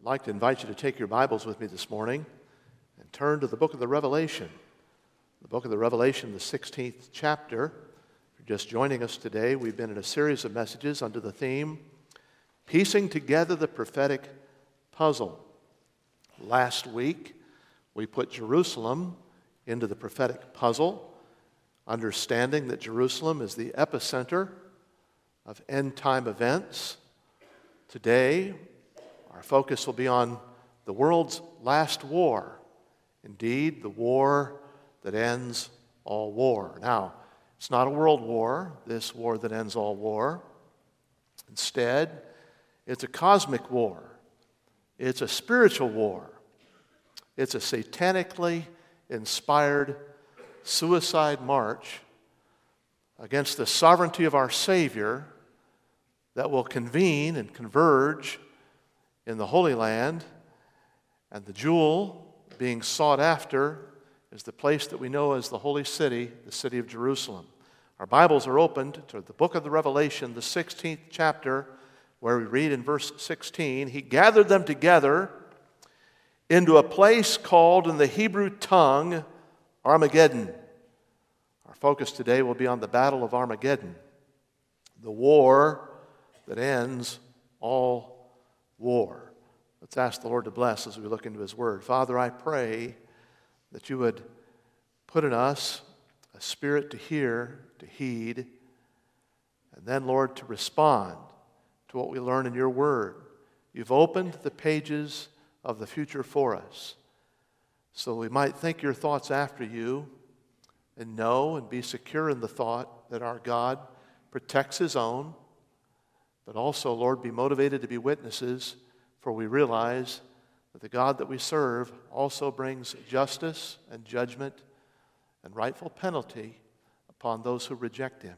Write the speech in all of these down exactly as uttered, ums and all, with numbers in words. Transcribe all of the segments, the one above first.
I'd like to invite you to take your Bibles with me this morning and turn to the book of the Revelation. The book of the Revelation, the sixteenth chapter. If you're just joining us today, we've been in a series of messages under the theme, Piecing Together the Prophetic Puzzle. Last week, we put Jerusalem into the prophetic puzzle, understanding that Jerusalem is the epicenter of end-time events. Today, our focus will be on the world's last war. Indeed, the war that ends all war. Now, it's not a world war, this war that ends all war. Instead, it's a cosmic war. It's a spiritual war. It's a satanically inspired suicide march against the sovereignty of our Savior that will convene and converge in the Holy Land, and the jewel being sought after is the place that we know as the Holy City, the city of Jerusalem. Our Bibles are opened to the book of the Revelation, the sixteenth chapter, where we read in verse sixteen, He gathered them together into a place called in the Hebrew tongue Armageddon. Our focus today will be on the Battle of Armageddon, the war that ends all war. Let's ask the Lord to bless as we look into His Word. Father, I pray that You would put in us a spirit to hear, to heed, and then, Lord, to respond to what we learn in Your Word. You've opened the pages of the future for us so we might think Your thoughts after You and know and be secure in the thought that our God protects His own, but also, Lord, be motivated to be witnesses, for we realize that the God that we serve also brings justice and judgment and rightful penalty upon those who reject Him.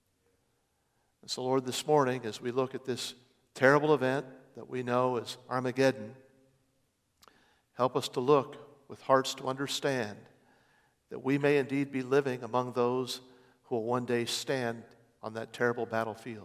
And so, Lord, this morning, as we look at this terrible event that we know as Armageddon, help us to look with hearts to understand that we may indeed be living among those who will one day stand on that terrible battlefield.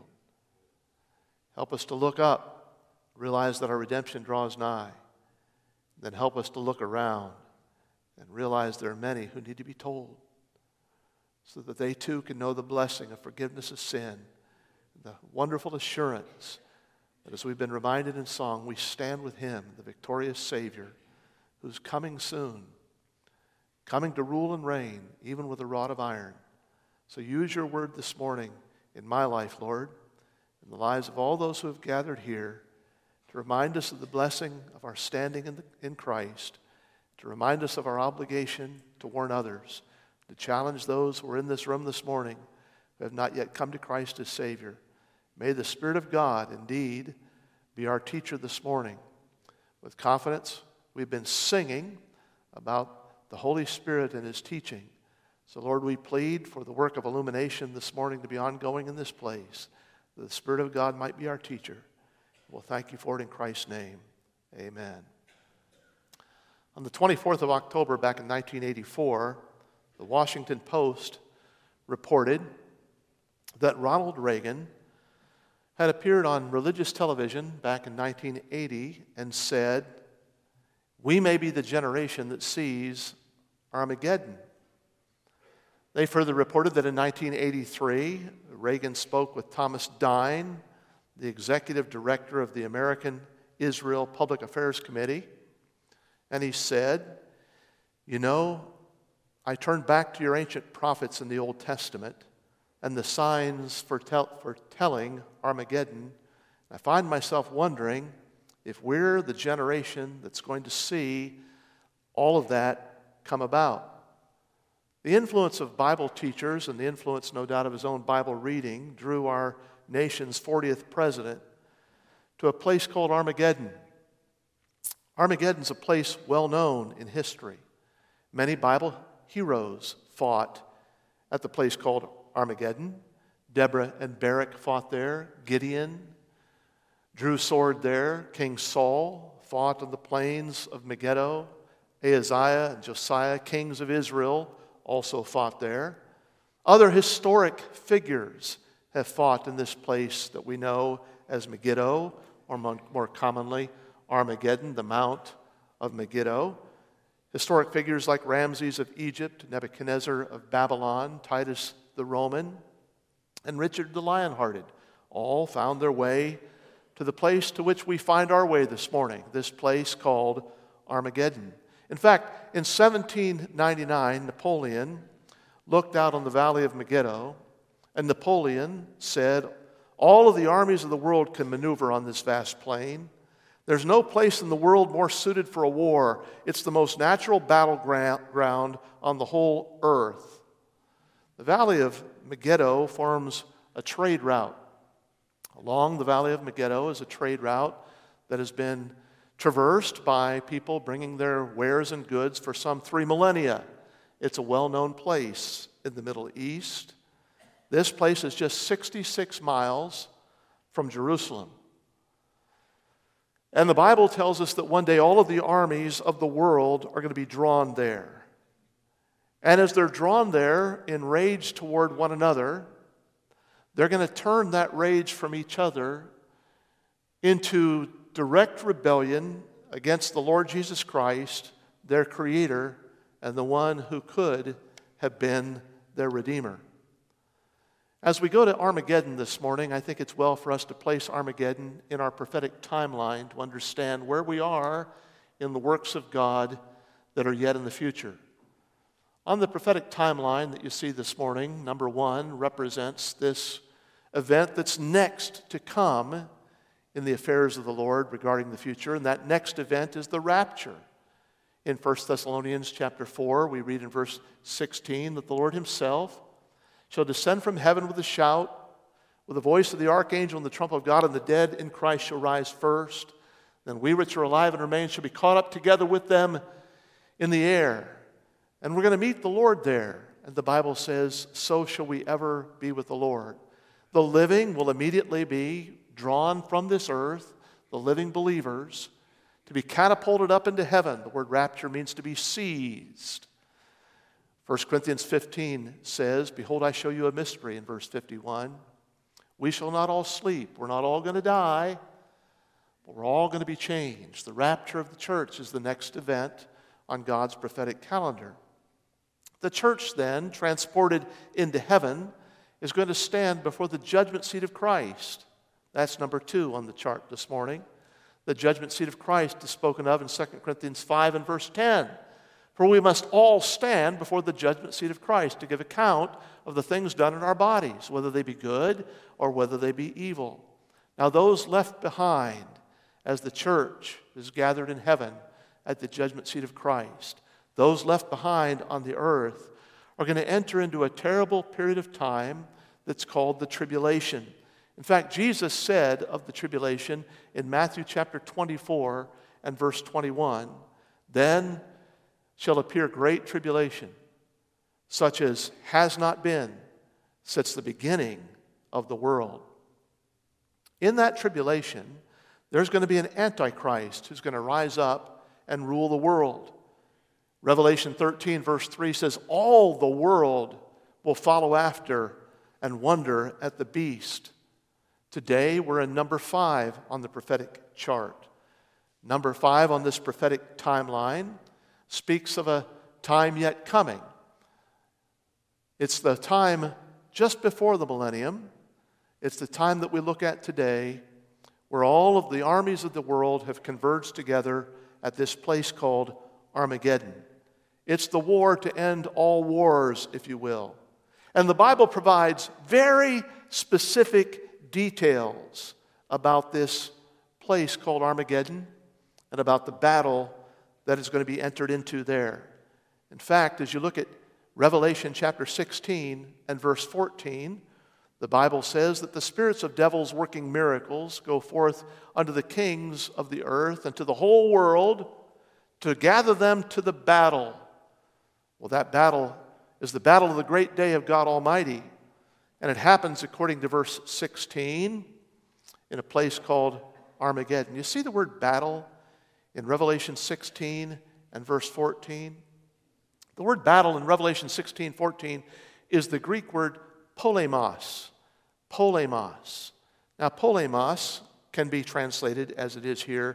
Help us to look up, realize that our redemption draws nigh. Then help us to look around and realize there are many who need to be told so that they too can know the blessing of forgiveness of sin, the wonderful assurance that as we've been reminded in song, we stand with Him, the victorious Savior, who's coming soon, coming to rule and reign, even with a rod of iron. So use Your word this morning in my life, Lord, in the lives of all those who have gathered here, to remind us of the blessing of our standing in, the, in Christ, to remind us of our obligation to warn others, to challenge those who are in this room this morning who have not yet come to Christ as Savior. May the Spirit of God indeed be our teacher this morning. With confidence, we've been singing about the Holy Spirit and His teaching. So, Lord, we plead for the work of illumination this morning to be ongoing in this place, that the Spirit of God might be our teacher. We'll thank You for it in Christ's name. Amen. On the twenty-fourth of October back in nineteen eighty-four, the Washington Post reported that Ronald Reagan had appeared on religious television back in nineteen eighty and said, "We may be the generation that sees Armageddon." They further reported that in nineteen eighty-three, Reagan spoke with Thomas Dine, the executive director of the American Israel Public Affairs Committee, and he said, "You know, I turned back to your ancient prophets in the Old Testament and the signs foretell- foretelling Armageddon. I find myself wondering if we're the generation that's going to see all of that come about." The influence of Bible teachers and the influence, no doubt, of his own Bible reading drew our nation's fortieth president to a place called Armageddon. Armageddon's a place well known in history. Many Bible heroes fought at the place called Armageddon. Deborah and Barak fought there. Gideon drew sword there. King Saul fought on the plains of Megiddo. Ahaziah and Josiah, kings of Israel, also fought there. Other historic figures have fought in this place that we know as Megiddo, or more commonly, Armageddon, the Mount of Megiddo. Historic figures like Ramses of Egypt, Nebuchadnezzar of Babylon, Titus the Roman, and Richard the Lionhearted all found their way to the place to which we find our way this morning, this place called Armageddon. In fact, in seventeen ninety-nine, Napoleon looked out on the valley of Megiddo, and Napoleon said, all of the armies of the world can maneuver on this vast plain. There's no place in the world more suited for a war. It's the most natural battleground on the whole earth. The valley of Megiddo forms a trade route. Along the valley of Megiddo is a trade route that has been traversed by people bringing their wares and goods for some three millennia. It's a well-known place in the Middle East. This place is just sixty-six miles from Jerusalem. And the Bible tells us that one day all of the armies of the world are going to be drawn there. And as they're drawn there in rage toward one another, they're going to turn that rage from each other into direct rebellion against the Lord Jesus Christ, their Creator, and the one who could have been their Redeemer. As we go to Armageddon this morning, I think it's well for us to place Armageddon in our prophetic timeline to understand where we are in the works of God that are yet in the future. On the prophetic timeline that you see this morning, number one represents this event that's next to come in the affairs of the Lord regarding the future, and that next event is the rapture. In First Thessalonians chapter four, we read in verse sixteen that the Lord himself shall descend from heaven with a shout, with the voice of the archangel and the trump of God, and the dead in Christ shall rise first. Then we which are alive and remain shall be caught up together with them in the air. And we're going to meet the Lord there. And the Bible says, so shall we ever be with the Lord. The living will immediately be drawn from this earth, the living believers, to be catapulted up into heaven. The word rapture means to be seized. First Corinthians fifteen says, behold, I show you a mystery in verse fifty-one. We shall not all sleep. We're not all going to die, but we're all going to be changed. The rapture of the church is the next event on God's prophetic calendar. The church then, transported into heaven, is going to stand before the judgment seat of Christ. That's number two on the chart this morning. The judgment seat of Christ is spoken of in Second Corinthians five and verse ten. For we must all stand before the judgment seat of Christ to give account of the things done in our bodies, whether they be good or whether they be evil. Now those left behind as the church is gathered in heaven at the judgment seat of Christ, those left behind on the earth are going to enter into a terrible period of time that's called the tribulation. In fact, Jesus said of the tribulation in Matthew chapter twenty-four and verse twenty-one, then shall appear great tribulation, such as has not been since the beginning of the world. In that tribulation, there's going to be an antichrist who's going to rise up and rule the world. Revelation thirteen verse three says, all the world will follow after and wonder at the beast. Today, we're in number five on the prophetic chart. Number five on this prophetic timeline speaks of a time yet coming. It's the time just before the millennium. It's the time that we look at today where all of the armies of the world have converged together at this place called Armageddon. It's the war to end all wars, if you will. And the Bible provides very specific details about this place called Armageddon and about the battle that is going to be entered into there. In fact, as you look at Revelation chapter sixteen and verse fourteen, the Bible says that the spirits of devils working miracles go forth unto the kings of the earth and to the whole world to gather them to the battle. Well, that battle is the battle of the great day of God Almighty. And it happens according to verse sixteen in a place called Armageddon. You see the word battle in Revelation sixteen and verse fourteen? The word battle in Revelation sixteen, fourteen is the Greek word polemos. Polemos. Now, polemos can be translated, as it is here,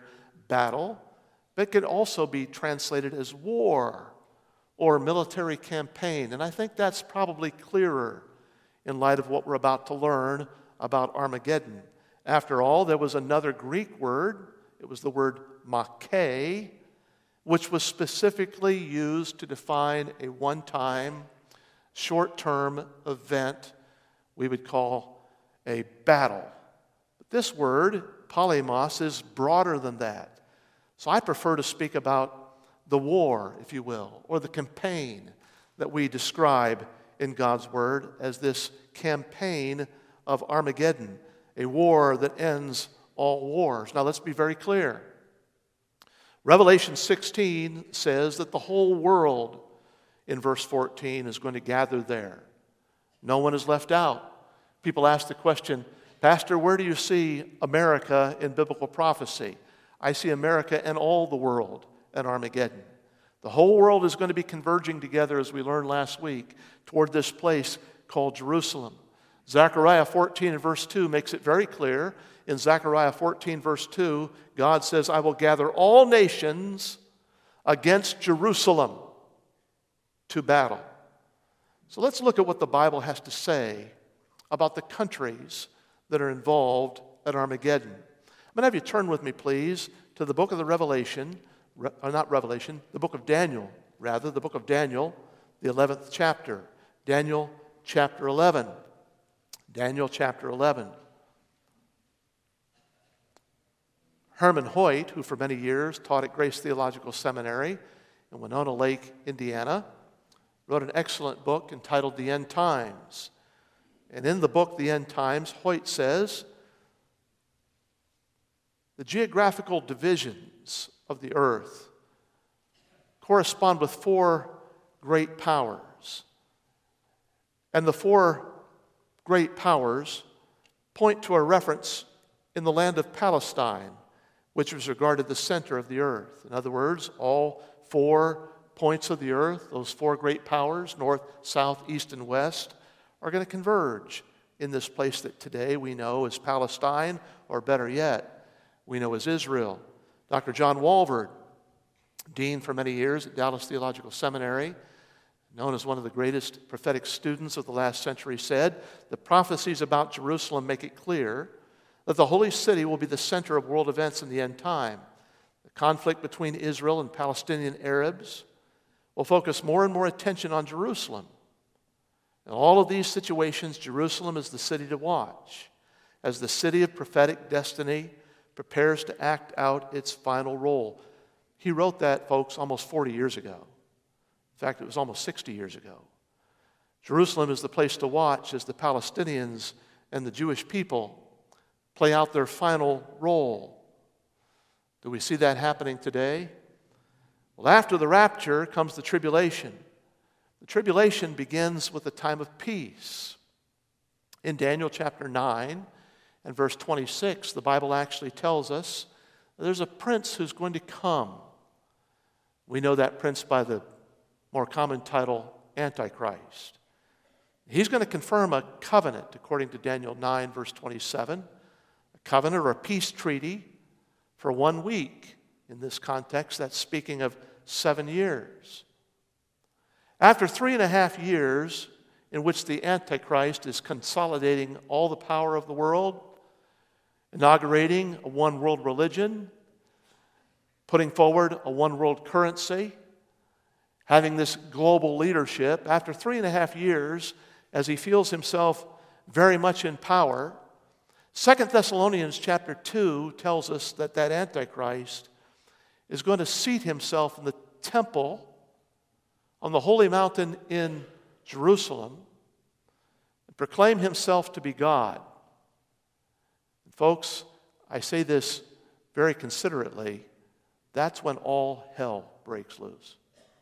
battle, but it can also be translated as war or military campaign. And I think that's probably clearer in light of what we're about to learn about Armageddon. After all, there was another Greek word. It was the word Mache, which was specifically used to define a one-time, short-term event we would call a battle. But this word, polemos, is broader than that. So I prefer to speak about the war, if you will, or the campaign that we describe in God's Word as this campaign of Armageddon, a war that ends all wars. Now let's be very clear. Revelation sixteen says that the whole world, in verse fourteen, is going to gather there. No one is left out. People ask the question, Pastor, where do you see America in biblical prophecy? I see America and all the world at Armageddon. The whole world is going to be converging together, as we learned last week, toward this place called Jerusalem. Zechariah fourteen and verse two makes it very clear. In Zechariah fourteen verse two, God says, I will gather all nations against Jerusalem to battle. So let's look at what the Bible has to say about the countries that are involved at Armageddon. I'm going to have you turn with me, please, to the book of the Revelation, or not Revelation, the book of Daniel, rather, the book of Daniel, the eleventh chapter. Daniel chapter eleven. Daniel chapter eleven. Herman Hoyt, who for many years taught at Grace Theological Seminary in Winona Lake, Indiana, wrote an excellent book entitled The End Times. And in the book, The End Times, Hoyt says, the geographical divisions of the earth correspond with four great powers. And the four great powers point to a reference in the land of Palestine, which was regarded the center of the earth. In other words, all four points of the earth, those four great powers, north, south, east, and west, are going to converge in this place that today we know as Palestine, or better yet, we know as Israel. Doctor John Walvoord, dean for many years at Dallas Theological Seminary, known as one of the greatest prophetic students of the last century, said, the prophecies about Jerusalem make it clear that the holy city will be the center of world events in the end time. The conflict between Israel and Palestinian Arabs will focus more and more attention on Jerusalem. In all of these situations, Jerusalem is the city to watch, as the city of prophetic destiny prepares to act out its final role. He wrote that, folks, almost forty years ago. In fact, it was almost sixty years ago. Jerusalem is the place to watch as the Palestinians and the Jewish people play out their final role. Do we see that happening today? Well, after the rapture comes the tribulation. The tribulation begins with a time of peace. In Daniel chapter nine and verse twenty-six, the Bible actually tells us that there's a prince who's going to come. We know that prince by the more common title, Antichrist. He's going to confirm a covenant, according to Daniel nine, verse twenty-seven, a covenant or a peace treaty for one week. In this context, that's speaking of seven years. After three and a half years in which the Antichrist is consolidating all the power of the world, inaugurating a one world religion, putting forward a one world currency, having this global leadership, after three and a half years, as he feels himself very much in power, Second Thessalonians chapter two tells us that that Antichrist is going to seat himself in the temple on the holy mountain in Jerusalem and proclaim himself to be God. And folks, I say this very considerately, that's when all hell breaks loose.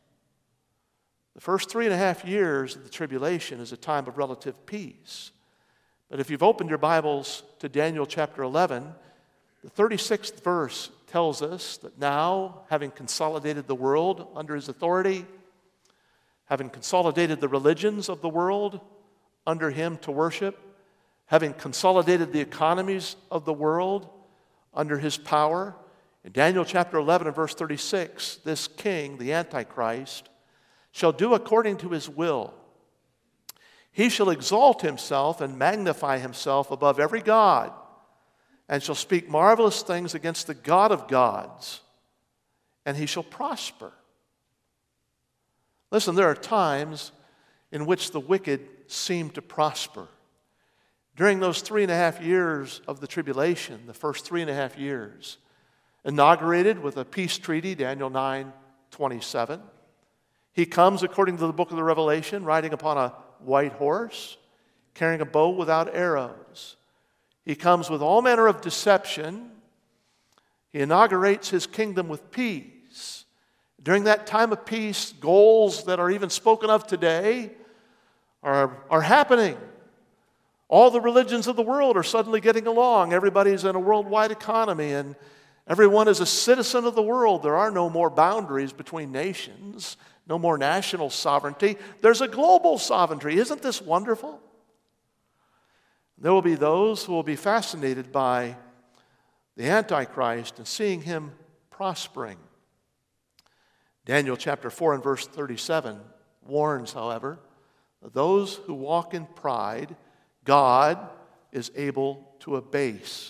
The first three and a half years of the tribulation is a time of relative peace. But if you've opened your Bibles to Daniel chapter eleven, the thirty-sixth verse tells us that now, having consolidated the world under his authority, having consolidated the religions of the world under him to worship, having consolidated the economies of the world under his power, In Daniel chapter eleven and verse thirty-six, this king, the Antichrist, shall do according to his will. He shall exalt himself and magnify himself above every god, and shall speak marvelous things against the God of gods, and he shall prosper. Listen, there are times in which the wicked seem to prosper. During those three and a half years of the tribulation, the first three and a half years, inaugurated with a peace treaty, Daniel nine twenty-seven, he comes, according to the book of the Revelation, riding upon a white horse, carrying a bow without arrows. He comes with all manner of deception. He inaugurates his kingdom with peace. During that time of peace, goals that are even spoken of today are, are happening. All the religions of the world are suddenly getting along. Everybody's in a worldwide economy, and everyone is a citizen of the world. There are no more boundaries between nations, no more national sovereignty. There's a global sovereignty. Isn't this wonderful? There will be those who will be fascinated by the Antichrist and seeing him prospering. Daniel chapter four and verse thirty-seven warns, however, that those who walk in pride, God is able to abase.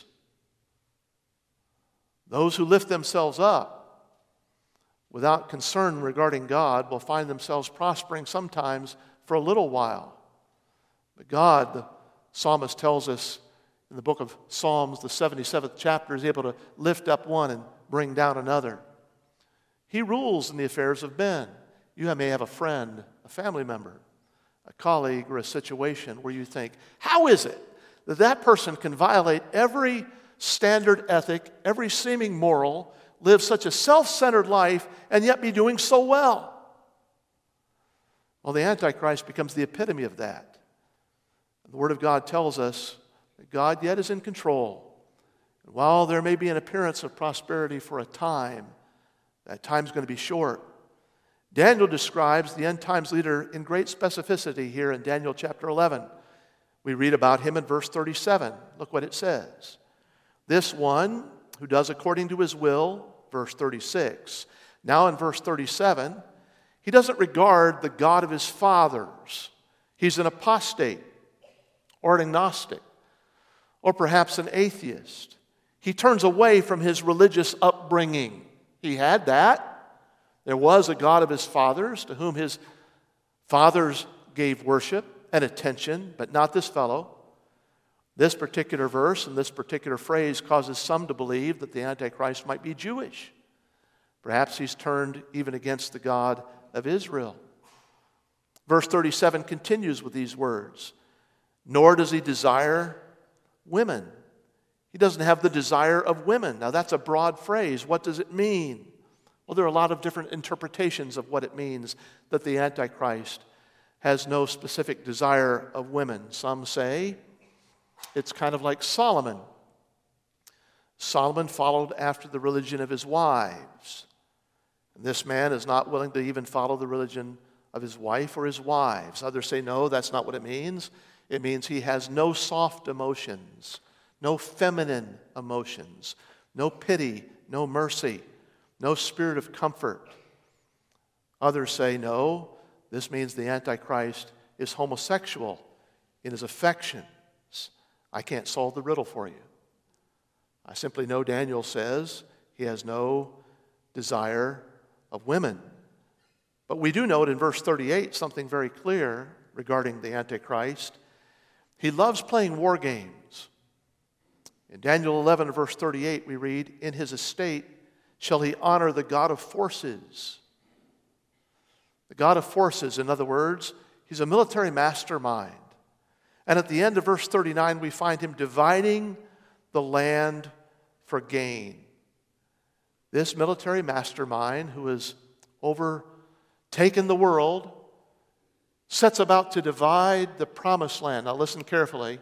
Those who lift themselves up without concern regarding God will find themselves prospering sometimes for a little while. But God, the psalmist tells us in the book of Psalms, the seventy-seventh chapter, is able to lift up one and bring down another. He rules in the affairs of men. You may have a friend, a family member, a colleague, or a situation where you think, how is it that that person can violate every standard ethic, every seeming moral, live such a self-centered life, and yet be doing so well? Well, the Antichrist becomes the epitome of that. The Word of God tells us that God yet is in control. And while there may be an appearance of prosperity for a time, that time's going to be short. Daniel describes the end times leader in great specificity here in Daniel chapter eleven. We read about him in verse thirty-seven. Look what it says. This one who does according to his will, verse thirty-six. Now in verse thirty-seven, he doesn't regard the God of his fathers. He's an apostate or an agnostic or perhaps an atheist. He turns away from his religious upbringing. He had that. There was a God of his fathers to whom his fathers gave worship and attention, but not this fellow. This particular verse and this particular phrase causes some to believe that the Antichrist might be Jewish. Perhaps he's turned even against the God of Israel. Verse thirty-seven continues with these words. Nor does he desire women. He doesn't have the desire of women. Now that's a broad phrase. What does it mean? Well, there are a lot of different interpretations of what it means that the Antichrist has no specific desire of women. Some say it's kind of like Solomon. Solomon followed after the religion of his wives. And this man is not willing to even follow the religion of his wife or his wives. Others say, no, that's not what it means. It means he has no soft emotions, no feminine emotions, no pity, no mercy, no spirit of comfort. Others say, no, this means the Antichrist is homosexual in his affections. I can't solve the riddle for you. I simply know Daniel says he has no desire of women. But we do note in verse thirty-eight something very clear regarding the Antichrist. He loves playing war games. In Daniel eleven, verse thirty-eight, we read, in his estate shall he honor the God of forces. The God of forces, in other words, he's a military mastermind. And at the end of verse thirty-nine, we find him dividing the land for gain. This military mastermind who has overtaken the world sets about to divide the promised land. Now listen carefully.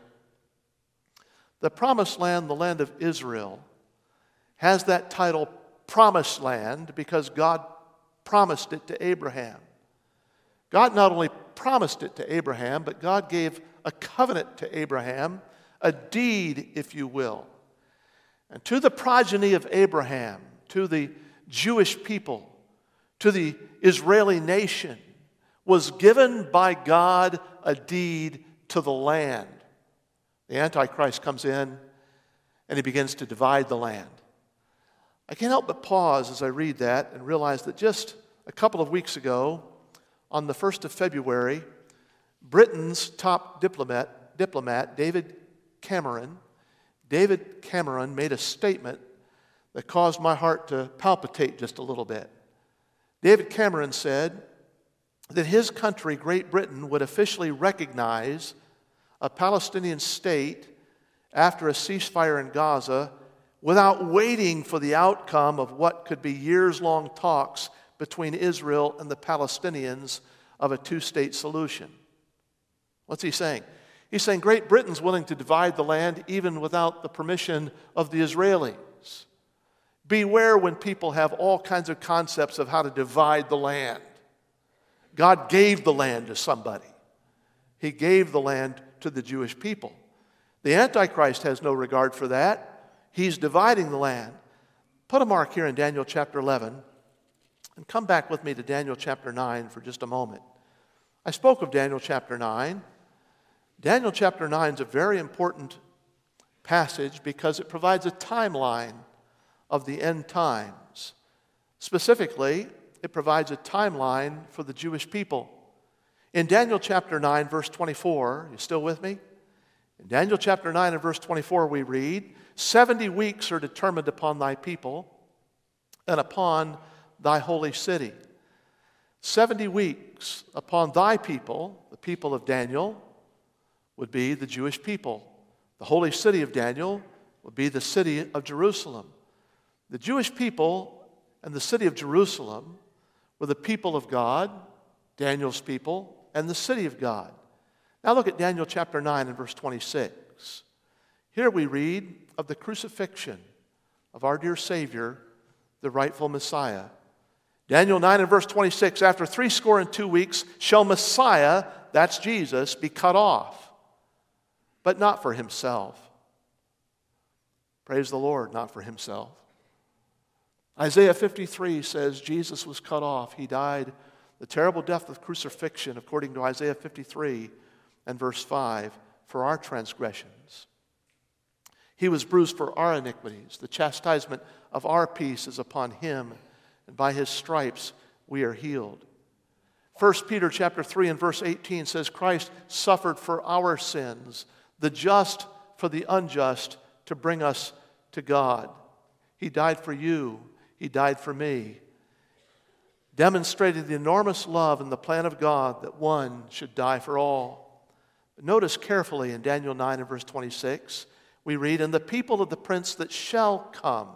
The promised land, the land of Israel, has that title promised land because God promised it to Abraham. God not only promised it to Abraham, but God gave a covenant to Abraham, a deed, if you will. And to the progeny of Abraham, to the Jewish people, to the Israeli nation, was given by God a deed to the land. The Antichrist comes in and he begins to divide the land. I can't help but pause as I read that and realize that just a couple of weeks ago, on the first of February, Britain's top diplomat, diplomat David Cameron, David Cameron made a statement that caused my heart to palpitate just a little bit. David Cameron said that his country, Great Britain, would officially recognize a Palestinian state after a ceasefire in Gaza without waiting for the outcome of what could be years-long talks between Israel and the Palestinians of a two-state solution. What's he saying? He's saying Great Britain's willing to divide the land even without the permission of the Israelis. Beware when people have all kinds of concepts of how to divide the land. God gave the land to somebody. He gave the land to the Jewish people. The Antichrist has no regard for that. He's dividing the land. Put a mark here in Daniel chapter eleven and come back with me to Daniel chapter nine for just a moment. I spoke of Daniel chapter nine. Daniel chapter nine is a very important passage because it provides a timeline of the end times. Specifically, it provides a timeline for the Jewish people. In Daniel chapter nine, verse twenty-four, you still with me? In Daniel chapter nine and verse twenty-four, we read, seventy weeks are determined upon thy people and upon thy holy city. Seventy weeks upon thy people, the people of Daniel, would be the Jewish people. The holy city of Daniel would be the city of Jerusalem. The Jewish people and the city of Jerusalem were the people of God, Daniel's people, and the city of God. Now look at Daniel chapter nine and verse twenty-six. Here we read of the crucifixion of our dear Savior, the rightful Messiah. Daniel nine and verse twenty-six, after three score and two weeks shall Messiah, that's Jesus, be cut off, but not for himself. Praise the Lord, not for himself. Isaiah fifty-three says Jesus was cut off. He died the terrible death of crucifixion, according to Isaiah fifty-three and verse five, for our transgressions. He was bruised for our iniquities. The chastisement of our peace is upon him, and by his stripes we are healed. First Peter chapter three and verse eighteen says, Christ suffered for our sins, the just for the unjust, to bring us to God. He died for you. He died for me, demonstrating the enormous love and the plan of God that one should die for all. But notice carefully in Daniel nine and verse twenty-six, we read, and the people of the prince that shall come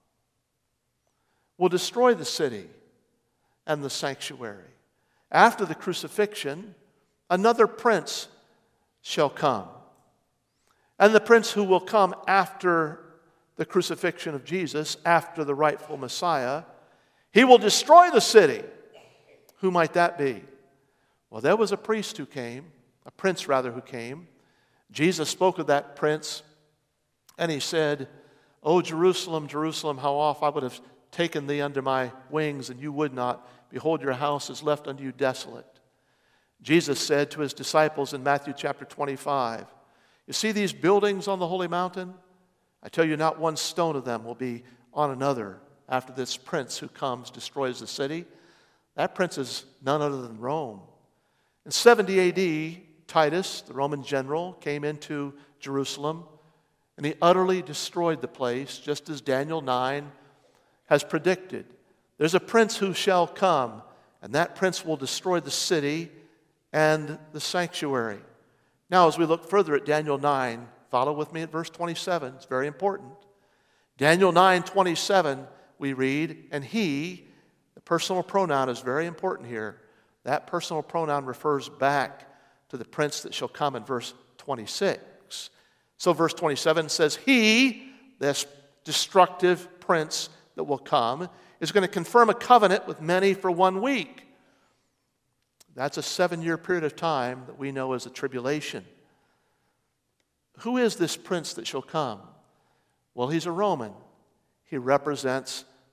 will destroy the city and the sanctuary. After the crucifixion, another prince shall come. And the prince who will come after the crucifixion of Jesus, after the rightful Messiah, he will destroy the city. Who might that be? Well, there was a priest who came, a prince rather who came. Jesus spoke of that prince, and he said, O Jerusalem, Jerusalem, how oft I would have taken thee under my wings, and you would not. Behold, your house is left unto you desolate. Jesus said to his disciples in Matthew chapter twenty-five, you see these buildings on the holy mountain? I tell you, not one stone of them will be on another after this prince who comes destroys the city. That prince is none other than Rome. In seventy A D, Titus, the Roman general, came into Jerusalem, and he utterly destroyed the place, just as Daniel nine has predicted. There's a prince who shall come, and that prince will destroy the city and the sanctuary. Now, as we look further at Daniel nine, follow with me at verse twenty-seven. It's very important. Daniel nine twenty-seven, we read, and he, the personal pronoun is very important here. That personal pronoun refers back to the prince that shall come in verse twenty-six. So verse twenty-seven says, he, this destructive prince that will come, is going to confirm a covenant with many for one week. That's a seven-year period of time that we know as a tribulation. Who is this prince that shall come? Well, he's a Roman. He represents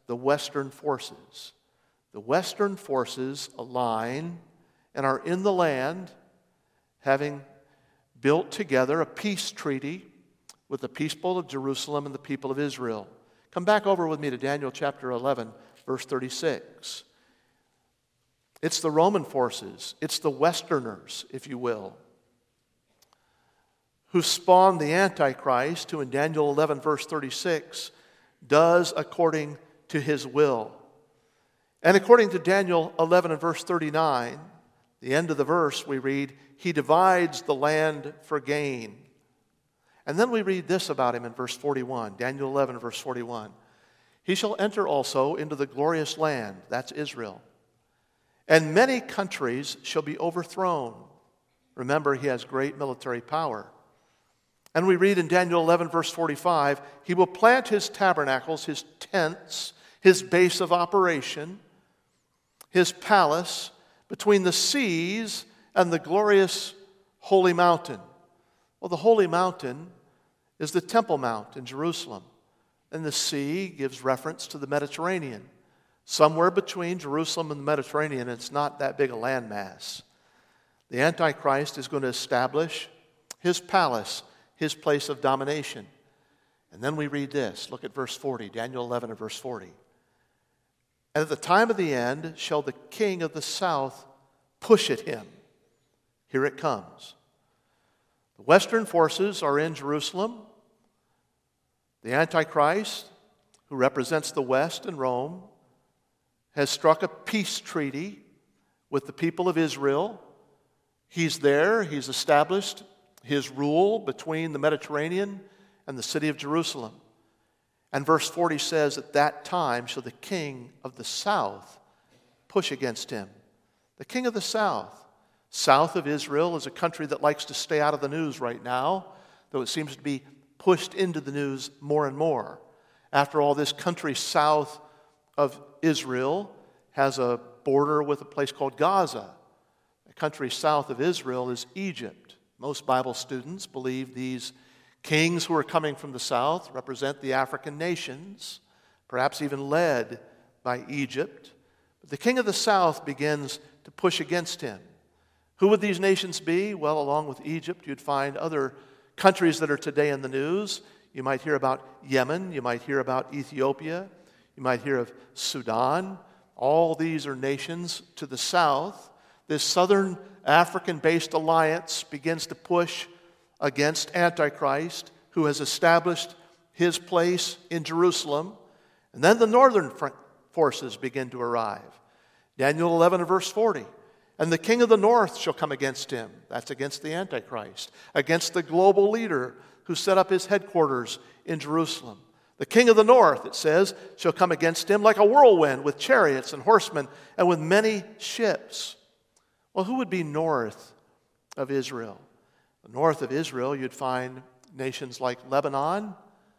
the Western forces. The Western forces align and are in the land, having built together a peace treaty with the people of Jerusalem and the people of Israel. Come back over with me to Daniel chapter eleven, verse thirty-six. It's the Roman forces, it's the Westerners, if you will, who spawned the Antichrist, who in Daniel eleven, verse thirty-six, does according to his will. And according to Daniel eleven and verse thirty-nine, the end of the verse, we read, he divides the land for gain. And then we read this about him in verse forty-one, Daniel eleven, verse forty-one. He shall enter also into the glorious land, that's Israel, and many countries shall be overthrown. Remember, he has great military power. And we read in Daniel eleven, verse forty-five, he will plant his tabernacles, his tents, his base of operation, his palace, between the seas and the glorious holy mountain. Well, the holy mountain is the Temple Mount in Jerusalem. And the sea gives reference to the Mediterranean. Somewhere between Jerusalem and the Mediterranean, it's not that big a landmass. The Antichrist is going to establish his palace, his place of domination. And then we read this. Look at verse forty, Daniel eleven and verse forty. And at the time of the end shall the king of the south push at him. Here it comes. The Western forces are in Jerusalem. The Antichrist, who represents the West and Rome, has struck a peace treaty with the people of Israel. He's there. He's established his rule between the Mediterranean and the city of Jerusalem. And verse forty says, at that time shall the king of the south push against him. The king of the south. South of Israel is a country that likes to stay out of the news right now, though it seems to be pushed into the news more and more. After all, this country south of Israel has a border with a place called Gaza. The country south of Israel is Egypt. Most Bible students believe these kings who are coming from the south represent the African nations, perhaps even led by Egypt. But the king of the south begins to push against him. Who would these nations be? Well, along with Egypt, you'd find other countries that are today in the news. You might hear about Yemen. You might hear about Ethiopia. You might hear of Sudan. All these are nations to the south. This southern African-based alliance begins to push against Antichrist, who has established his place in Jerusalem. And then the northern forces begin to arrive. Daniel eleven and verse forty. And the king of the north shall come against him. That's against the Antichrist. Against the global leader who set up his headquarters in Jerusalem. The king of the north, it says, shall come against him like a whirlwind with chariots and horsemen and with many ships. Well, who would be north of Israel? North of Israel, you'd find nations like Lebanon.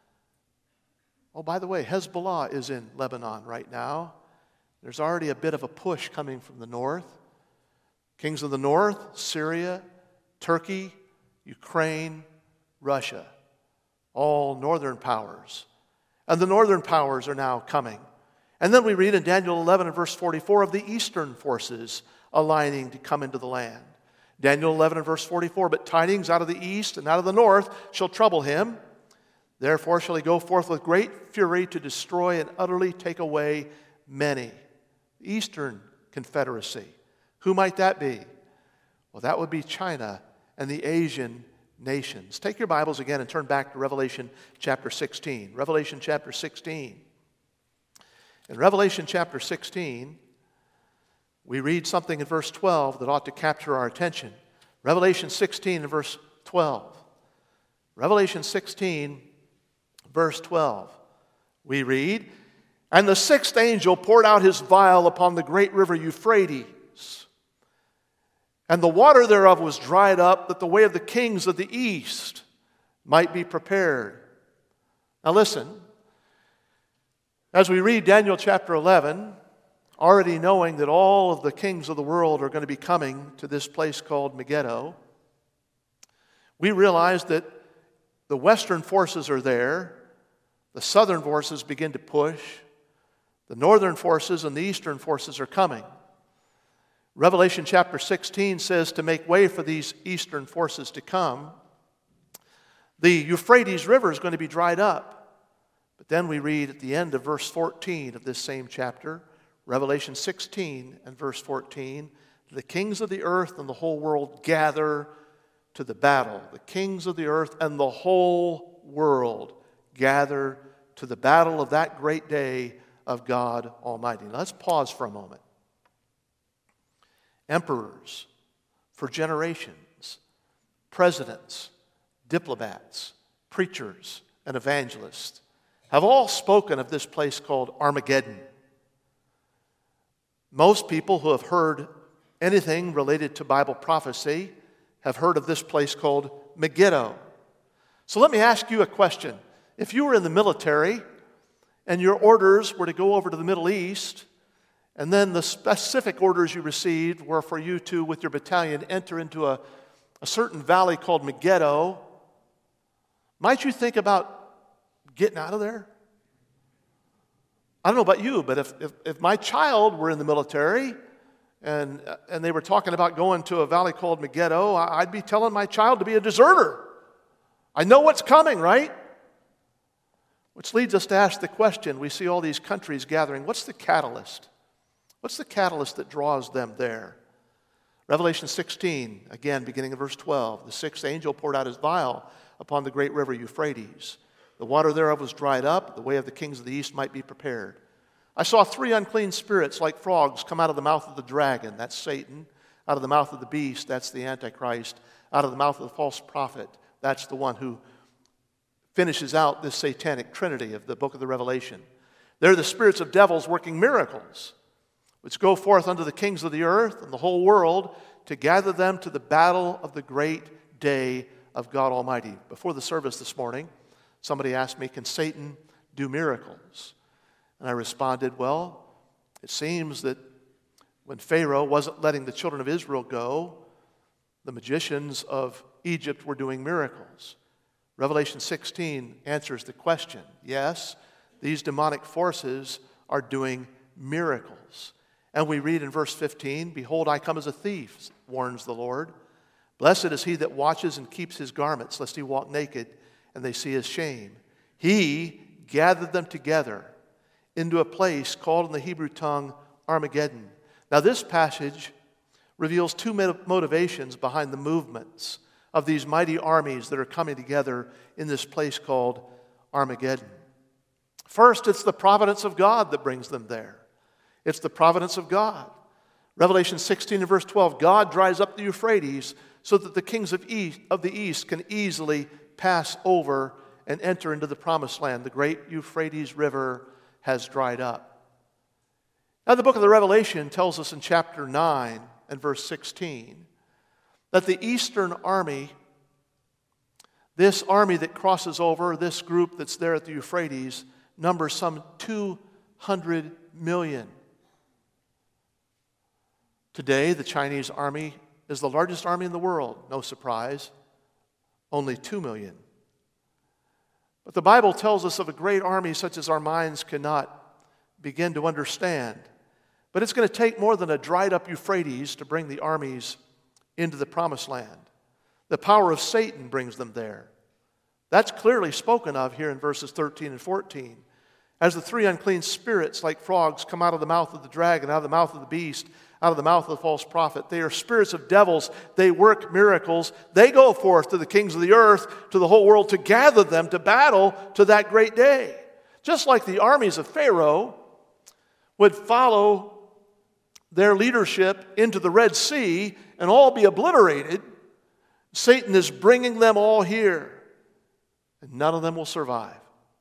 Oh, by the way, Hezbollah is in Lebanon right now. There's already a bit of a push coming from the north. Kings of the north, Syria, Turkey, Ukraine, Russia. All northern powers. And the northern powers are now coming. And then we read in Daniel eleven and verse forty-four of the eastern forces aligning to come into the land. Daniel eleven and verse forty-four, but tidings out of the east and out of the north shall trouble him. Therefore shall he go forth with great fury to destroy and utterly take away many. The Eastern Confederacy. Who might that be? Well, that would be China and the Asian nations. Take your Bibles again and turn back to Revelation chapter sixteen. Revelation chapter sixteen. In Revelation chapter sixteen, we read something in verse twelve that ought to capture our attention. Revelation sixteen and verse twelve. Revelation sixteen, verse twelve. We read, and the sixth angel poured out his vial upon the great river Euphrates, and the water thereof was dried up, that the way of the kings of the east might be prepared. Now listen, as we read Daniel chapter eleven, already knowing that all of the kings of the world are going to be coming to this place called Megiddo, we realize that the western forces are there, the southern forces begin to push, The northern forces and the eastern forces are coming. Revelation chapter sixteen says to make way for these eastern forces to come. The Euphrates River is going to be dried up. But then we read at the end of verse fourteen of this same chapter, Revelation sixteen and verse fourteen, the kings of the earth and the whole world gather to the battle. The kings of the earth and the whole world gather to the battle of that great day of God Almighty. Now let's pause for a moment. Emperors for generations, presidents, diplomats, preachers, and evangelists have all spoken of this place called Armageddon. Most people who have heard anything related to Bible prophecy have heard of this place called Megiddo. So let me ask you a question. If you were in the military and your orders were to go over to the Middle East, and then the specific orders you received were for you to, with your battalion, enter into a, a certain valley called Megiddo, might you think about getting out of there? I don't know about you, but if, if, if my child were in the military and, and they were talking about going to a valley called Megiddo, I'd be telling my child to be a deserter. I know what's coming, right? Which leads us to ask the question, we see all these countries gathering, what's the catalyst? What's the catalyst that draws them there? Revelation sixteen, again, beginning in verse twelve, the sixth angel poured out his vial upon the great river Euphrates. The water thereof was dried up, the way of the kings of the east might be prepared. I saw three unclean spirits like frogs come out of the mouth of the dragon, that's Satan, out of the mouth of the beast, that's the Antichrist, out of the mouth of the false prophet, that's the one who finishes out this satanic trinity of the book of the Revelation. They're the spirits of devils working miracles, which go forth unto the kings of the earth and the whole world to gather them to the battle of the great day of God Almighty. Before the service this morning, somebody asked me, can Satan do miracles? And I responded, well, it seems that when Pharaoh wasn't letting the children of Israel go, the magicians of Egypt were doing miracles. Revelation sixteen answers the question. Yes, these demonic forces are doing miracles. And we read in verse fifteen, behold, I come as a thief, warns the Lord. Blessed is he that watches and keeps his garments, lest he walk naked and they see his shame. He gathered them together into a place called in the Hebrew tongue Armageddon. Now this passage reveals two motivations behind the movements of these mighty armies that are coming together in this place called Armageddon. First, it's the providence of God that brings them there. It's the providence of God. Revelation sixteen and verse twelve, God dries up the Euphrates so that the kings of, east, of the east can easily pass over and enter into the promised land. The great Euphrates River has dried up. Now the book of the Revelation tells us in chapter nine and verse sixteen that the eastern army, this army that crosses over, this group that's there at the Euphrates, numbers some two hundred million. Today, the Chinese army is the largest army in the world. No surprise, only two million. But the Bible tells us of a great army such as our minds cannot begin to understand. But it's going to take more than a dried up Euphrates to bring the armies into the promised land. The power of Satan brings them there. That's clearly spoken of here in verses thirteen and fourteen. As the three unclean spirits like frogs come out of the mouth of the dragon, out of the mouth of the beast, out of the mouth of the false prophet. They are spirits of devils. They work miracles. They go forth to the kings of the earth, to the whole world, to gather them to battle to that great day. Just like the armies of Pharaoh would follow their leadership into the Red Sea and all be obliterated, Satan is bringing them all here, and none of them will survive.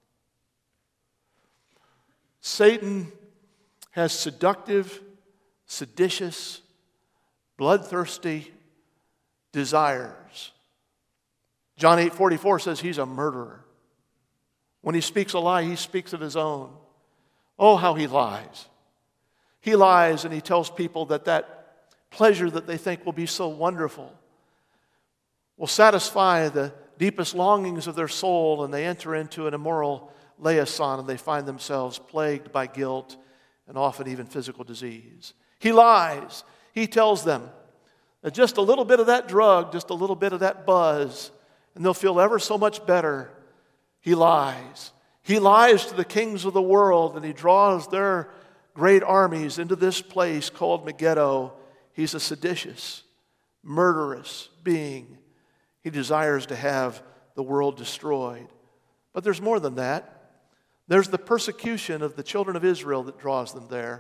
Satan has seductive, seditious, bloodthirsty desires. John eight forty-four says he's a murderer. When he speaks a lie, he speaks of his own. Oh, how he lies. He lies and he tells people that that pleasure that they think will be so wonderful will satisfy the deepest longings of their soul, and they enter into an immoral liaison and they find themselves plagued by guilt and often even physical disease. He lies. He tells them that just a little bit of that drug, just a little bit of that buzz, and they'll feel ever so much better. He lies. He lies to the kings of the world, and he draws their great armies into this place called Megiddo. He's a seditious, murderous being. He desires to have the world destroyed. But there's more than that. There's the persecution of the children of Israel that draws them there.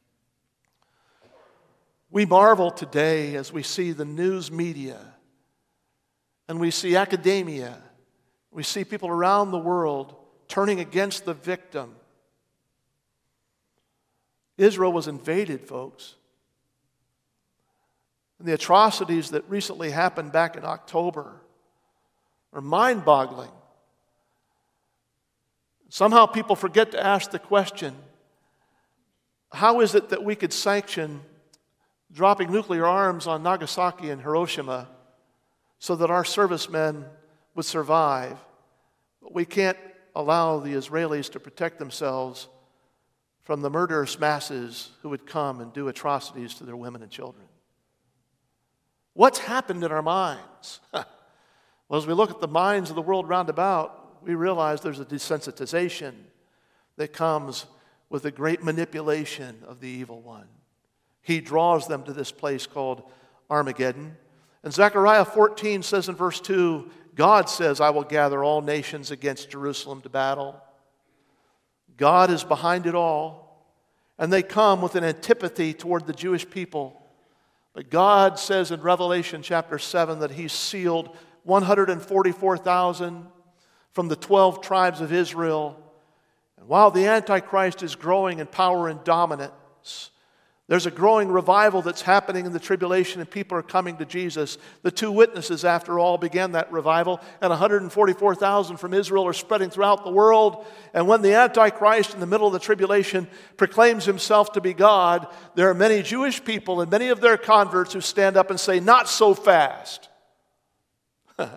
We marvel today as we see the news media and we see academia. We see people around the world turning against the victim. Israel was invaded, folks. And the atrocities that recently happened back in October are mind-boggling. Somehow people forget to ask the question, how is it that we could sanction dropping nuclear arms on Nagasaki and Hiroshima so that our servicemen would survive? But we can't allow the Israelis to protect themselves from the murderous masses who would come and do atrocities to their women and children. What's happened in our minds? Well, as we look at the minds of the world round about, we realize there's a desensitization that comes with the great manipulation of the evil one. He draws them to this place called Armageddon. And Zechariah fourteen says in verse two, God says, I will gather all nations against Jerusalem to battle. God is behind it all. And they come with an antipathy toward the Jewish people. But God says in Revelation chapter seven that He's sealed one hundred forty-four thousand from the twelve tribes of Israel. And while the Antichrist is growing in power and dominance, there's a growing revival that's happening in the tribulation, and people are coming to Jesus. The two witnesses, after all, began that revival, and one hundred forty-four thousand from Israel are spreading throughout the world. And when the Antichrist, in the middle of the tribulation, proclaims himself to be God, there are many Jewish people and many of their converts who stand up and say, not so fast. And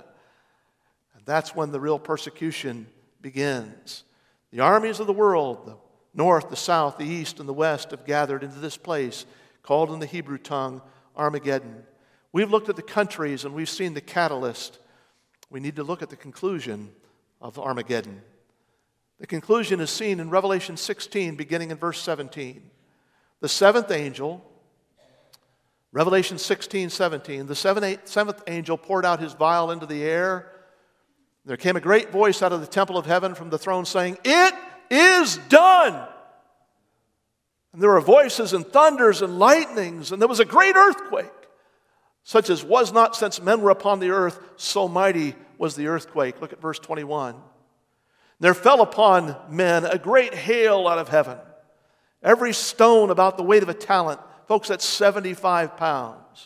that's when the real persecution begins. The armies of the world, the north, the south, the east, and the west have gathered into this place called in the Hebrew tongue Armageddon. We've looked at the countries and we've seen the catalyst. We need to look at the conclusion of Armageddon. The conclusion is seen in Revelation sixteen, beginning in verse seventeen. The seventh angel, Revelation sixteen, seventeen, the seventh angel poured out his vial into the air. There came a great voice out of the temple of heaven from the throne saying, It is done. And there were voices and thunders and lightnings, and there was a great earthquake, such as was not since men were upon the earth, so mighty was the earthquake. Look at verse twenty-one. There fell upon men a great hail out of heaven, every stone about the weight of a talent. Folks, that's seventy-five pounds.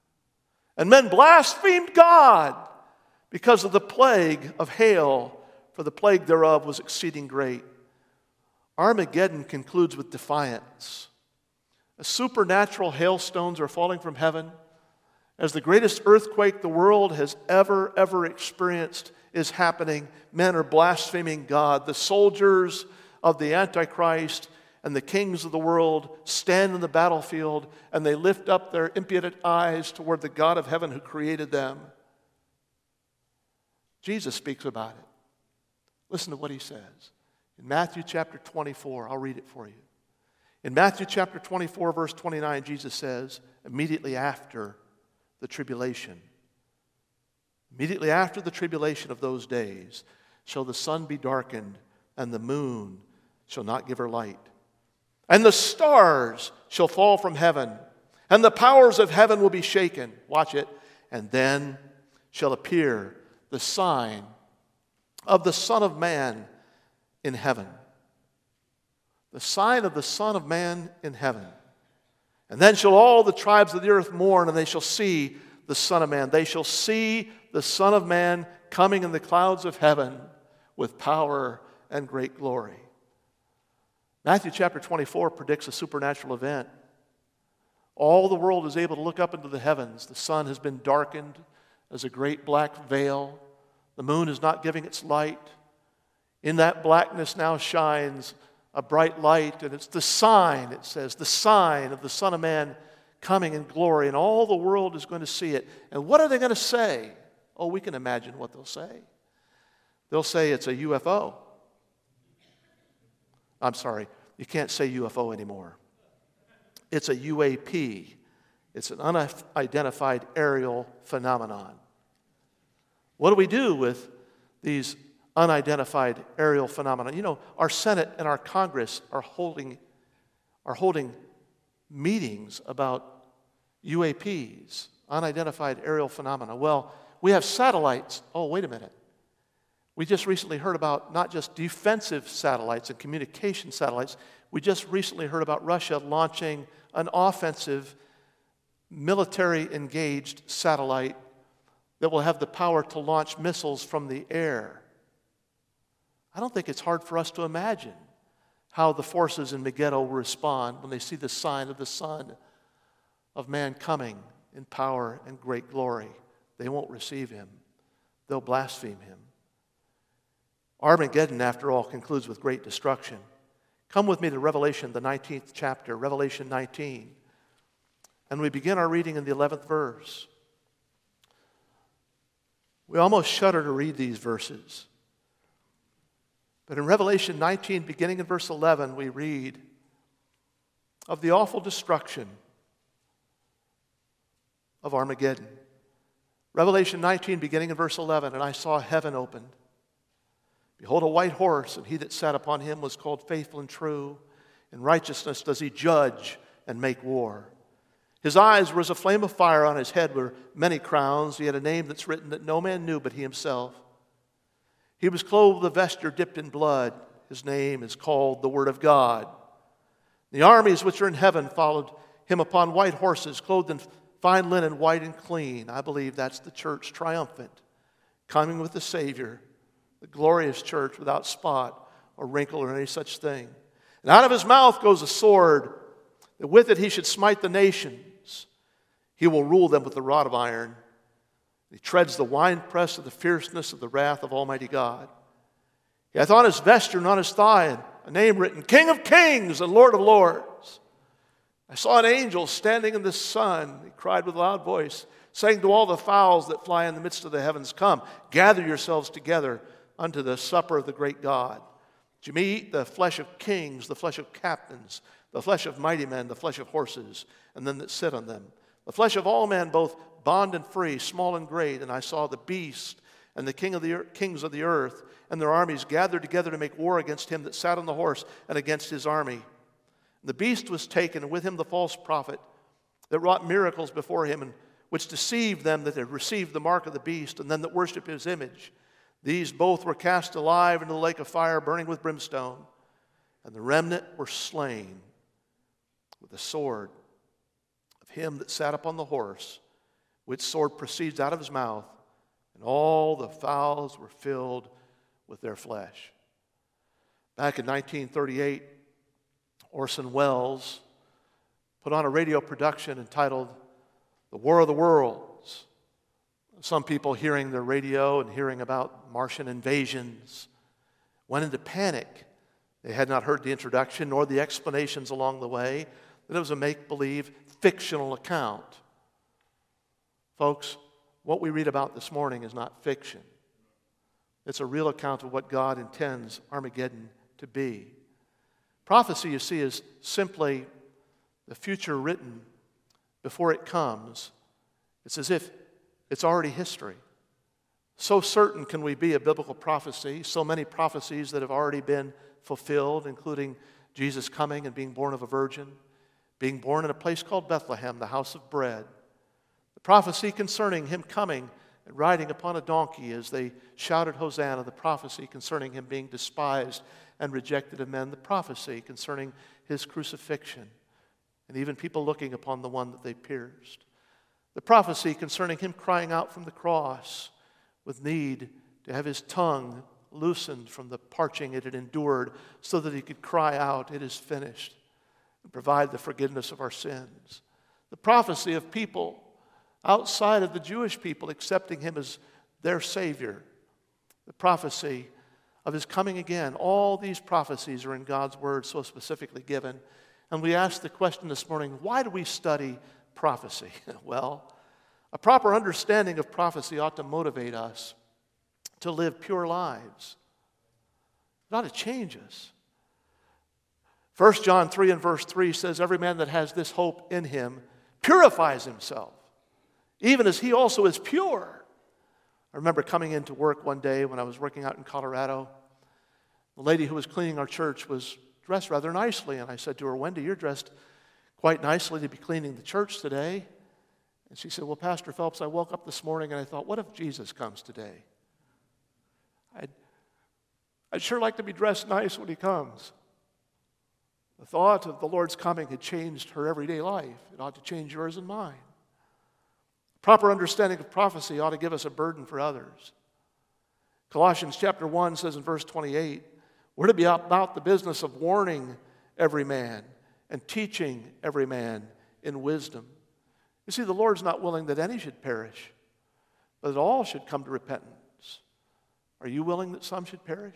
And men blasphemed God because of the plague of hail, for the plague thereof was exceeding great. Armageddon concludes with defiance. As supernatural hailstones are falling from heaven, as the greatest earthquake the world has ever, ever experienced is happening, men are blaspheming God. The soldiers of the Antichrist and the kings of the world stand in the battlefield and they lift up their impudent eyes toward the God of heaven who created them. Jesus speaks about it. Listen to what he says. In Matthew chapter twenty-four, I'll read it for you. In Matthew chapter twenty-four, verse twenty-nine, Jesus says, immediately after the tribulation, immediately after the tribulation of those days, shall the sun be darkened, and the moon shall not give her light. And the stars shall fall from heaven, and the powers of heaven will be shaken. Watch it. And then shall appear the sign of the Son of Man in heaven. The sign of the Son of Man in heaven. And then shall all the tribes of the earth mourn, and they shall see the Son of Man. They shall see the Son of Man coming in the clouds of heaven with power and great glory. Matthew chapter twenty-four predicts a supernatural event. All the world is able to look up into the heavens. The sun has been darkened as a great black veil. The moon is not giving its light. In that blackness now shines a bright light, and it's the sign, it says, the sign of the Son of Man coming in glory, and all the world is going to see it. And what are they going to say? Oh, we can imagine what they'll say. They'll say it's a U F O. I'm sorry, you can't say U F O anymore. It's a U A P. It's an unidentified aerial phenomenon. What do we do with these unidentified aerial phenomena? You know, our Senate and our Congress are holding, are holding meetings about U A Ps, unidentified aerial phenomena. Well, we have satellites. Oh, wait a minute. We just recently heard about not just defensive satellites and communication satellites. We just recently heard about Russia launching an offensive, military-engaged satellite that will have the power to launch missiles from the air. I don't think it's hard for us to imagine how the forces in Megiddo will respond when they see the sign of the Son of Man coming in power and great glory. They won't receive him. They'll blaspheme him. Armageddon, after all, concludes with great destruction. Come with me to Revelation, the nineteenth chapter, Revelation nineteen. And we begin our reading in the eleventh verse. We almost shudder to read these verses. But in Revelation nineteen, beginning in verse eleven, we read of the awful destruction of Armageddon. Revelation nineteen, beginning in verse eleven, and I saw heaven opened. Behold, a white horse, and he that sat upon him was called Faithful and True. In righteousness does he judge and make war. His eyes were as a flame of fire, on his head were many crowns. He had a name that's written that no man knew but he himself. He was clothed with a vesture dipped in blood. His name is called the Word of God. The armies which are in heaven followed him upon white horses, clothed in fine linen, white and clean. I believe that's the church triumphant, coming with the Savior, the glorious church without spot or wrinkle or any such thing. And out of his mouth goes a sword, that with it he should smite the nations. He will rule them with the rod of iron. He treads the winepress of the fierceness of the wrath of Almighty God. He hath on his vesture and on his thigh a name written, King of Kings and Lord of Lords. I saw an angel standing in the sun. He cried with a loud voice, saying to all the fowls that fly in the midst of the heavens, Come, gather yourselves together unto the supper of the great God. You may eat the flesh of kings, the flesh of captains, the flesh of mighty men, the flesh of horses, and them that sit on them, the flesh of all men, both bond and free, small and great. And I saw the beast and the king of the earth, kings of the earth and their armies gathered together to make war against him that sat on the horse and against his army. And the beast was taken, and with him the false prophet that wrought miracles before him, and which deceived them that had received the mark of the beast, and them that worshipped his image. These both were cast alive into the lake of fire, burning with brimstone. And the remnant were slain with the sword of him that sat upon the horse, which sword proceeds out of his mouth, and all the fowls were filled with their flesh. Back in nineteen thirty-eight, Orson Welles put on a radio production entitled The War of the Worlds. Some people, hearing the radio and hearing about Martian invasions, went into panic. They had not heard the introduction nor the explanations along the way, that it was a make-believe fictional account. Folks, what we read about this morning is not fiction. It's a real account of what God intends Armageddon to be. Prophecy, you see, is simply the future written before it comes. It's as if it's already history. So certain can we be of biblical prophecy, so many prophecies that have already been fulfilled, including Jesus coming and being born of a virgin, being born in a place called Bethlehem, the house of bread. The prophecy concerning him coming and riding upon a donkey as they shouted Hosanna, the prophecy concerning him being despised and rejected of men, the prophecy concerning his crucifixion, and even people looking upon the one that they pierced. The prophecy concerning him crying out from the cross with need to have his tongue loosened from the parching it had endured so that he could cry out, "It is finished," and provide the forgiveness of our sins. The prophecy of people outside of the Jewish people accepting him as their Savior. The prophecy of his coming again. All these prophecies are in God's word, so specifically given. And we asked the question this morning, why do we study prophecy? Well, a proper understanding of prophecy ought to motivate us to live pure lives. It ought to change us. First John three and verse three says, every man that has this hope in him purifies himself, even as he also is pure. I remember coming into work one day when I was working out in Colorado. The lady who was cleaning our church was dressed rather nicely, and I said to her, Wendy, you're dressed quite nicely to be cleaning the church today. And she said, well, Pastor Phelps, I woke up this morning and I thought, what if Jesus comes today? I'd, I'd sure like to be dressed nice when he comes. The thought of the Lord's coming had changed her everyday life. It ought to change yours and mine. Proper understanding of prophecy ought to give us a burden for others. Colossians chapter one says in verse twenty-eight, we're to be about the business of warning every man and teaching every man in wisdom. You see, the Lord's not willing that any should perish, but that all should come to repentance. Are you willing that some should perish?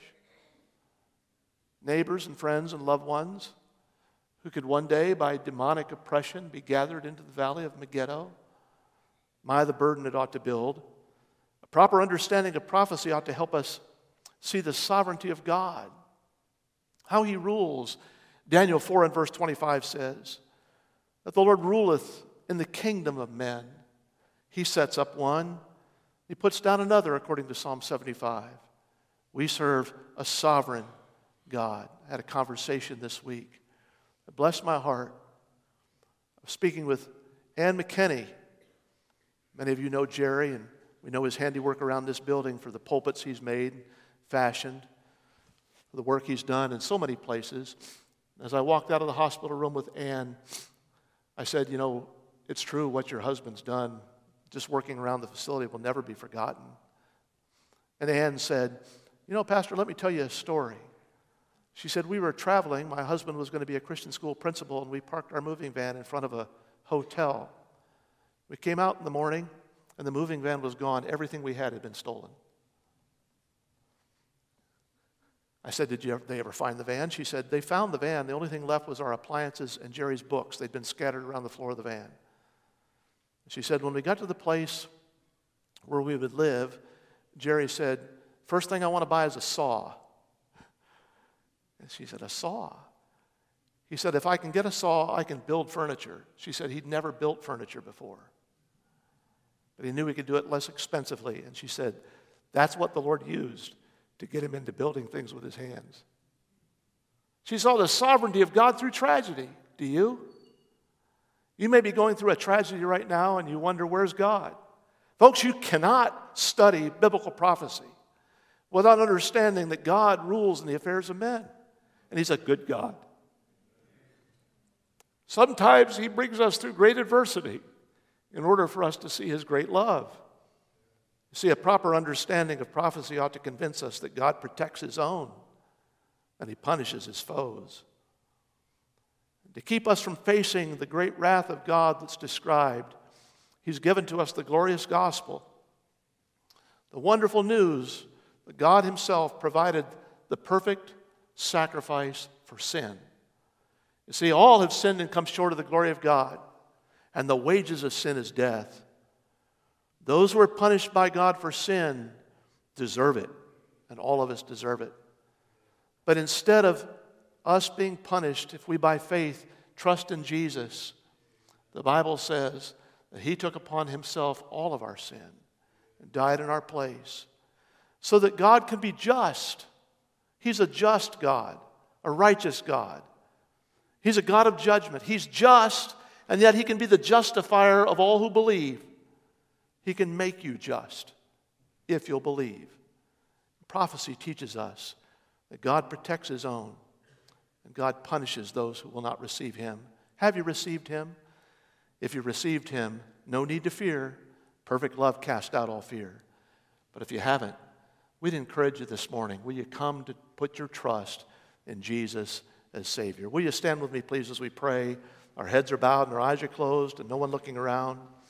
Neighbors and friends and loved ones who could one day, by demonic oppression, be gathered into the valley of Megiddo? My, the burden it ought to build. A proper understanding of prophecy ought to help us see the sovereignty of God, how he rules. Daniel four and verse twenty-five says that the Lord ruleth in the kingdom of men. He sets up one, he puts down another, according to Psalm seventy-five. We serve a sovereign God. I had a conversation this week. It blessed my heart. I was speaking with Ann McKinney. Many of you know Jerry, and we know his handiwork around this building for the pulpits he's made, fashioned, for the work he's done in so many places. As I walked out of the hospital room with Ann, I said, you know, it's true what your husband's done. Just working around the facility will never be forgotten. And Ann said, you know, Pastor, let me tell you a story. She said, we were traveling. My husband was going to be a Christian school principal, and we parked our moving van in front of a hotel. We came out in the morning, and the moving van was gone. Everything we had had been stolen. I said, did you ever, they ever find the van? She said, they found the van. The only thing left was our appliances and Jerry's books. They'd been scattered around the floor of the van. She said, when we got to the place where we would live, Jerry said, first thing I want to buy is a saw. And she said, a saw? He said, if I can get a saw, I can build furniture. She said he'd never built furniture before. But he knew he could do it less expensively. And she said, that's what the Lord used to get him into building things with his hands. She saw the sovereignty of God through tragedy. Do you? You may be going through a tragedy right now and you wonder, where's God? Folks, you cannot study biblical prophecy without understanding that God rules in the affairs of men. And he's a good God. Sometimes he brings us through great adversity in order for us to see his great love. You see, a proper understanding of prophecy ought to convince us that God protects his own and he punishes his foes. To keep us from facing the great wrath of God that's described, he's given to us the glorious gospel, the wonderful news that God himself provided the perfect sacrifice for sin. You see, all have sinned and come short of the glory of God, and the wages of sin is death. Those who are punished by God for sin deserve it, and all of us deserve it. But instead of us being punished, if we by faith trust in Jesus, the Bible says that he took upon himself all of our sin and died in our place so that God can be just. He's a just God, a righteous God. He's a God of judgment. He's just, and yet he can be the justifier of all who believe. He can make you just if you'll believe. Prophecy teaches us that God protects his own and God punishes those who will not receive him. Have you received him? If you received him, no need to fear. Perfect love casts out all fear. But if you haven't, we'd encourage you this morning. Will you come to put your trust in Jesus as Savior? Will you stand with me, please, as we pray? Our heads are bowed and our eyes are closed and no one looking around.